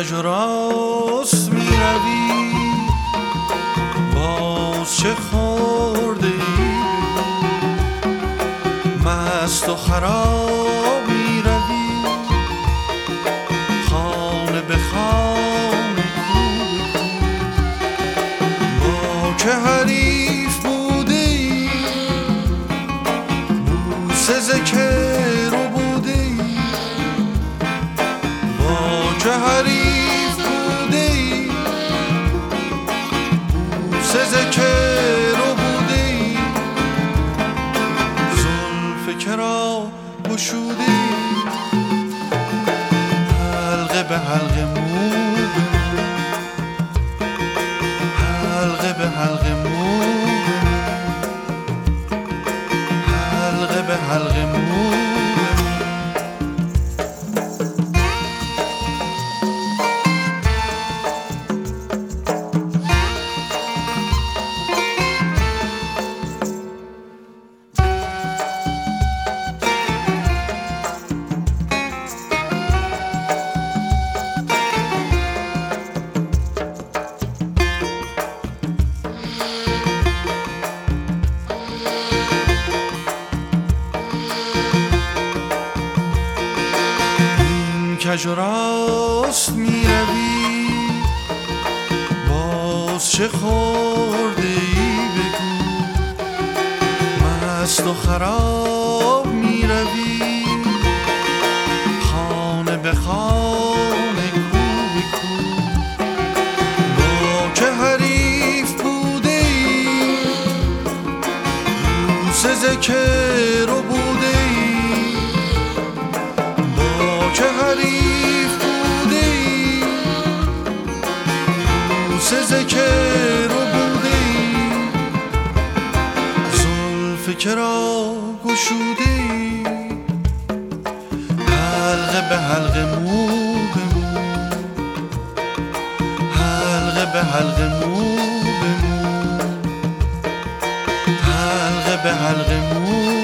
کج و راست می روی، باز چه خورده ای؟ مست و خراب می روی، خانه به خانه، با که حریف بوده ای؟ بوسه ذکر رو بوده ای؟ با که حریف بوده ای؟ بوسه ذکر رو بوده ای؟ زلف کرا گشوده ای؟ حلقه به حلقه مو، حلقه به حلقه مو، حلقه به حلقه مو. کج و راست می روی، باز چه خورده ای بگو؟ مست و خراب می روی، خانه به خانه، کو به کو، با که حریف بوده ای؟ بوسه ذکر رو بوده ای؟ با که حریف بوده ای؟ بوسه ذکر رو بوده ای؟ زلف کرا گشوده ای؟ حلقه به حلقه، مو به مو، حلقه به حلقه، مو به مو، حلقه به حلقه، مو.